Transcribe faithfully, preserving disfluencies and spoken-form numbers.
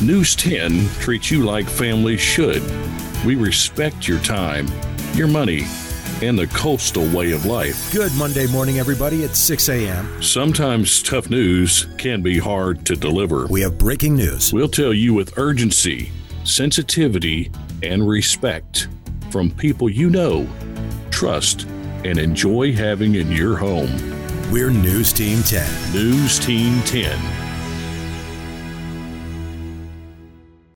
News ten treats you like families should. We respect your time, your money, and the coastal way of life. Good Monday morning, everybody. It's six a.m. Sometimes tough news can be hard to deliver. We have breaking news. We'll tell you with urgency, sensitivity, and respect from people you know, trust, and enjoy having in your home. We're News Team ten. News Team ten.